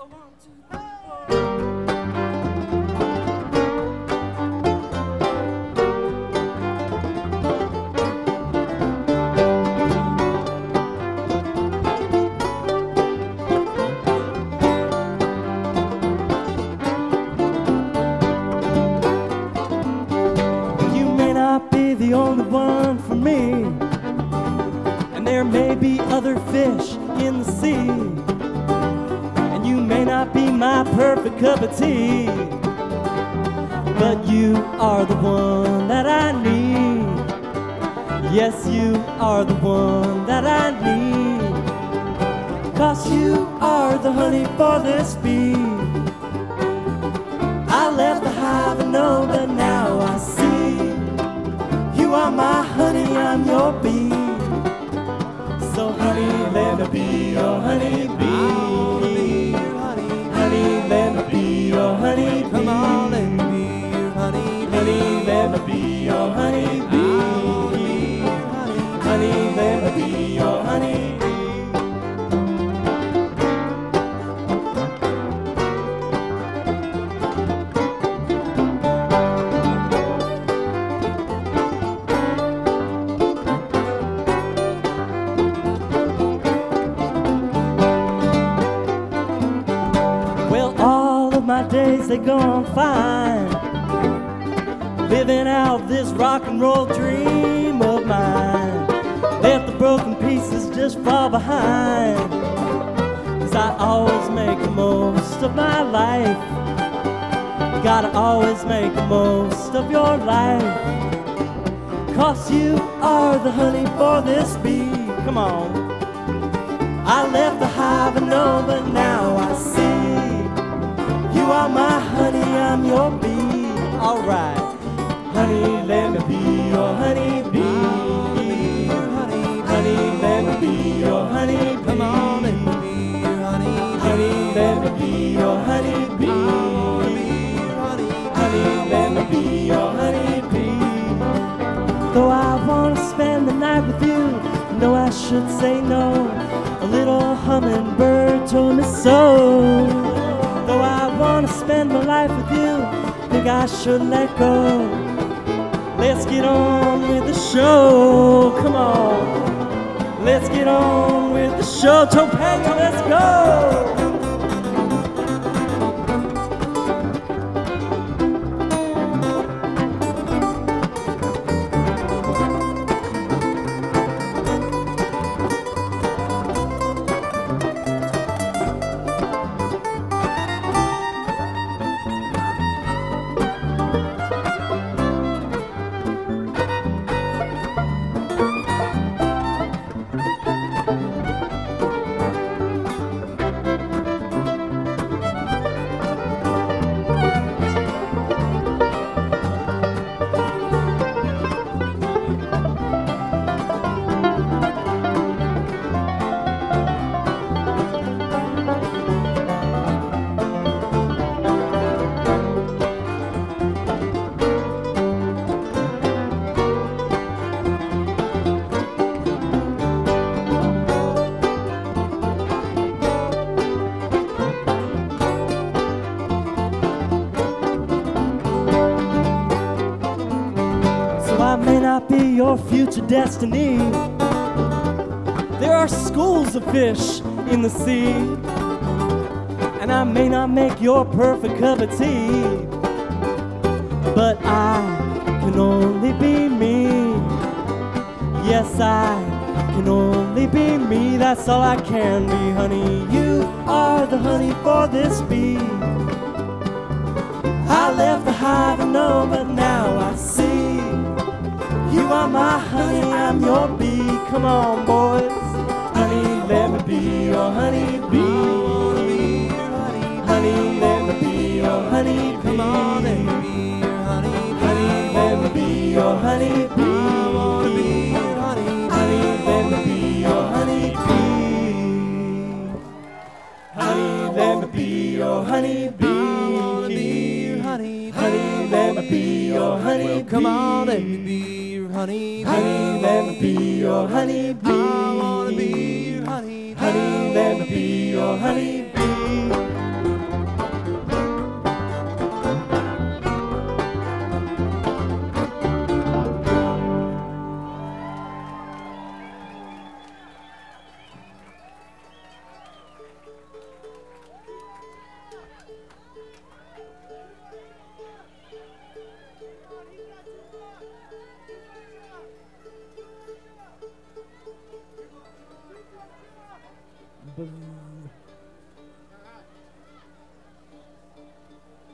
You may not be the only one for me, and there may be other fish in the sea, and you may not be my perfect cup of tea, but you are the one that I need. Yes, you are the one that I need, 'cause you are the honey for this bee. I left the hive and know, but now I see you are my honey, I'm your bee. So honey, let me be your honey bee. Honey, let me be your honey bee. Come on, let me be your honey bee. Honey, let me be your honey bee. Honey, let me be your honey bee. Well, all of my days they gone fine, living out this rock and roll dream of mine. Let the broken pieces just fall behind, 'cause I always make the most of my life. Gotta always make the most of your life, 'cause you are the honey for this bee. Come on. I left the hive and know, but now I see you are my honey, I'm your bee. Alright. Honey, let me be your honey bee. Honey, let me be your honey bee. Come on, let me be your honey bee. Honey, let me be your honey bee. Honey, let me be your honey bee. Though I wanna spend the night with you, no, I should say no. A little hummingbird told me so. Though I wanna spend my life with you, think I should let go. Let's get on with the show. Come on. Let's get on with the show. Topanga, let's go. I may not be your future destiny. There are schools of fish in the sea, and I may not make your perfect cup of tea, but I can only be me. Yes, I can only be me. That's all I can be, honey. You are the honey for this bee. I left the hive and know, but now I see you are my honey, I'm your bee. Come on, boys. Honey, let me be your honey bee. Honey, let me be your honey bee. Come on, let me be your honey bee. Honey, let me be your honey bee. I wanna be your honey bee. Honey, let me be your honey bee. Honey, let me be your honey bee. Honey, let me be your honey bee. Come on, let me be your honey bee. Honey, let me be your honey bee. I wanna be your honey bee. Honey, let me be your honey bee. boo.